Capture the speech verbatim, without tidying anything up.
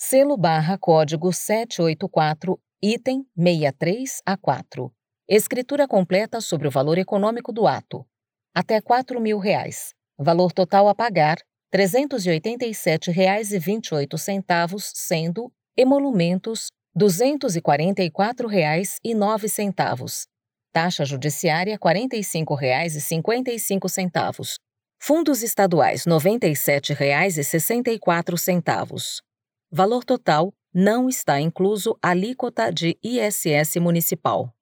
Selo barra código sete oito quatro, item seis três A quatro. Escritura completa sobre o valor econômico do ato. Até quatro mil reais. Valor total a pagar, trezentos e oitenta e sete reais e vinte e oito centavos, sendo emolumentos duzentos e quarenta e quatro reais e nove centavos. Taxa judiciária quarenta e cinco reais e cinquenta e cinco centavos. Fundos estaduais noventa e sete reais e sessenta e quatro centavos. Valor total não está incluso alíquota de I S S municipal.